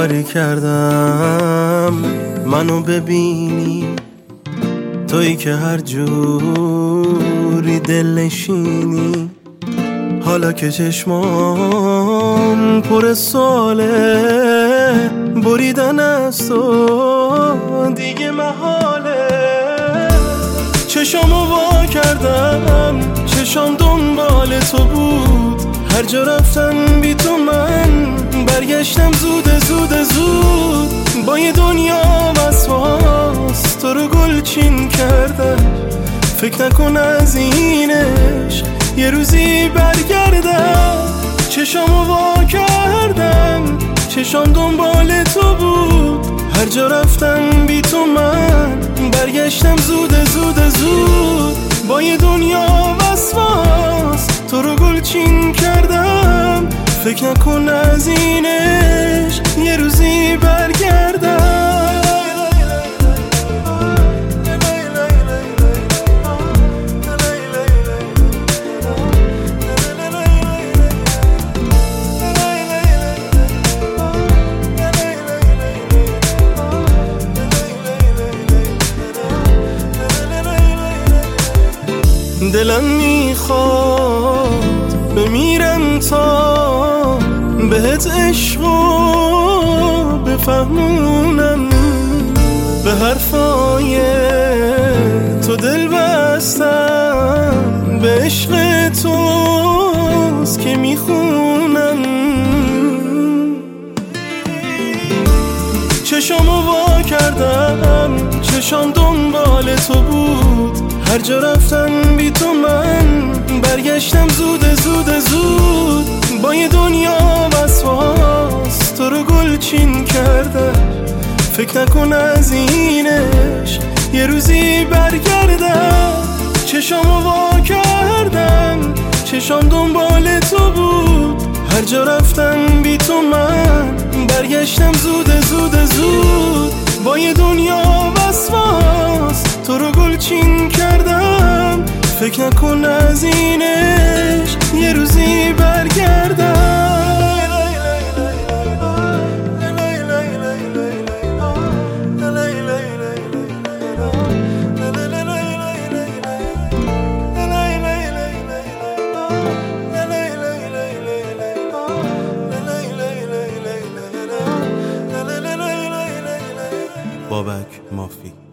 باوری کردم منو ببینی، تویی که هر جوری دل نشینی. حالا که چشمام پر ساله، بریدن از تو دیگه محاله. چشامو وا کردم، چشام دنبال تو بود. هر جا رفتم بی تو من برگشتم زود زود زود. با یه دنیا وسواس تو رو گلچین کردم. فکر نکن از اینش یه روزی برگردم. چشامو وا کردم، چشام دنبال تو بود. هر جا رفتم بی تو من برگشتم زود زود زود. با یه دنیا وسواس تو رو گلچین کردم. فکر نکن از اینش یه روزی برگردم. دلم میخواد بمیرم تا بهت عشقو بفهمونم. به حرفای تو دل بستم، به عشق توست که میخونم. چشامو وا کردم، چشام دنبال تو بود. هر جا رفتم بی تو من برگشتم زود زود زود. با یه دنیا وسواس تو رو گلچین کردم. فکر نکن از اینش یه روزی برگردم. چشامو وا کردم، چشام دنبال تو بود. هر جا رفتم بی تو من برگشتم زود زود زود. با یه دنیا وسواس تو رو گلچین کردم. فکر نکن از اینش یه روزی برگردم. بابک مافی.